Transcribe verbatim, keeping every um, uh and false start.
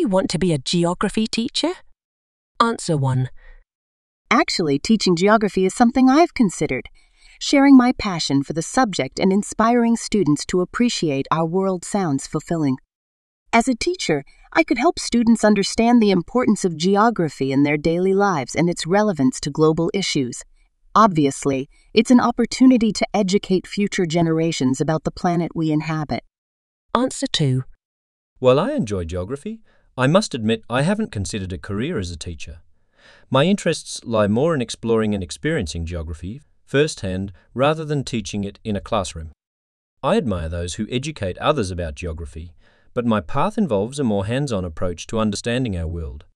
want to be a geography teacher? Answer one. Actually, teaching geography is something I've considered, sharing my passion for the subject and inspiring students to appreciate our world sounds fulfilling. As a teacher, I could help students understand the importance of geography in their daily lives and its relevance to global issues. Obviously, it's an opportunity to educate future generations about the planet we inhabit. Answer two. While I enjoy geography, I must admit I haven't considered a career as a teacher. My interests lie more in exploring and experiencing geography firsthand rather than teaching it in a classroom. I admire those who educate others about geography, but my path involves a more hands-on approach to understanding our world.